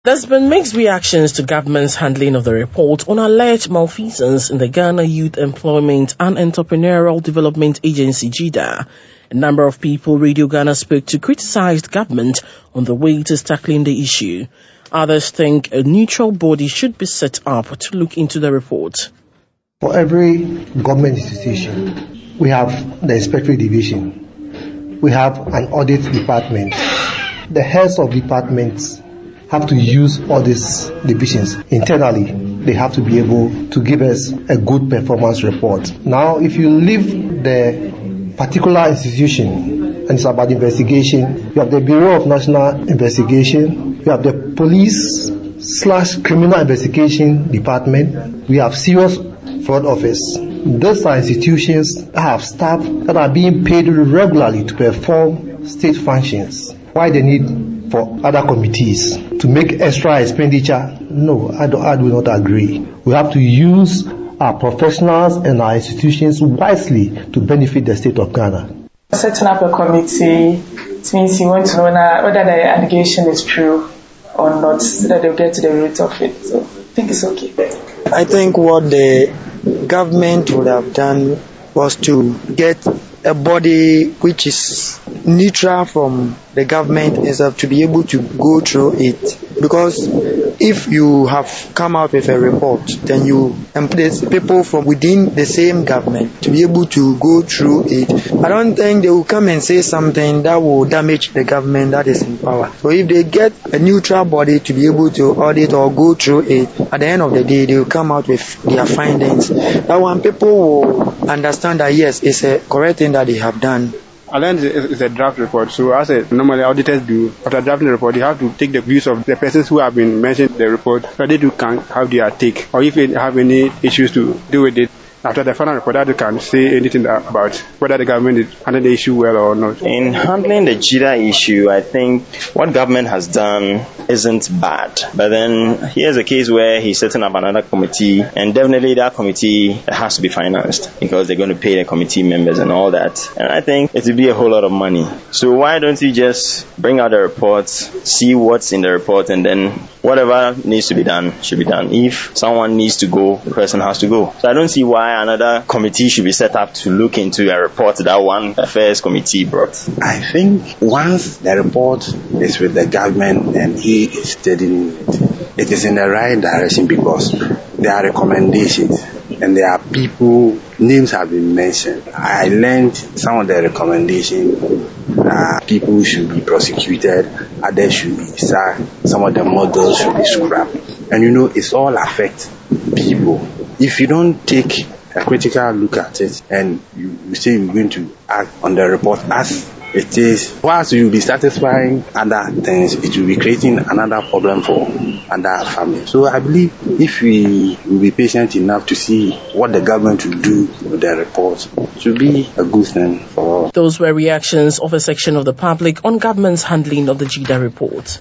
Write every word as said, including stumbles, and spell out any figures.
There's been mixed reactions to government's handling of the report on alleged malfeasance in the Ghana Youth Employment and Entrepreneurial Development Agency, GYDA. A number of people Radio Ghana spoke to criticized government on the way it is tackling the issue. Others think a neutral body should be set up to look into the report. For every government institution, we have the inspectorate division. We have an audit department. The heads of departments have to use all these divisions internally. They have to be able to give us a good performance report. Now, if you leave the particular institution and it's about investigation, you have the Bureau of National Investigation, you have the Police slash Criminal Investigation Department, we have Serious Fraud Office. These are institutions that have staff that are being paid regularly to perform state functions. Why they need for other committees to make extra expenditure? No, I do, I do not agree. We have to use our professionals and our institutions wisely to benefit the state of Ghana. Setting up a committee, it means you want to know whether the allegation is true or not, so that they'll get to the root of it. So I think it's okay. I think what the government would have done was to get a body which is neutral from the government itself to be able to go through it. Because if you have come out with a report, then you employ people from within the same government to be able to go through it. I don't think they will come and say something that will damage the government that is in power. So if they get a neutral body to be able to audit or go through it, at the end of the day, they will come out with their findings. That when people will understand that yes, it's a correct thing that they have done. I learned it's a draft report, so as a, normally auditors do, after drafting the report, they have to take the views of the persons who have been mentioned in the report, so they do can have their take, or if they have any issues to do with it. After the final report, they can say anything about whether the government is handling the issue well or not. In handling the GYDA issue, I think what government has done isn't bad. But then here's a case where he's setting up another committee, and definitely that committee has to be financed because they're going to pay the committee members and all that. And I think it will be a whole lot of money. So why don't you just bring out the reports, see what's in the report, and then whatever needs to be done should be done. If someone needs to go, the person has to go. So I don't see why another committee should be set up to look into a report that one affairs committee brought. I think once the report is with the government and he is studying it, it is in the right direction because there are recommendations and there are people, names have been mentioned. I learned some of the recommendations. Uh, people should be prosecuted, others should be sacked, some of the models should be scrapped. And you know, it's all affect people. If you don't take a critical look at it and you, you say you're going to act on the report as it is, whilst you'll be satisfying other things, it will be creating another problem for other families. So I believe if we will be patient enough to see what the government will do with the report, it will be a good thing for all. Those were reactions of a section of the public on government's handling of the GYDA report.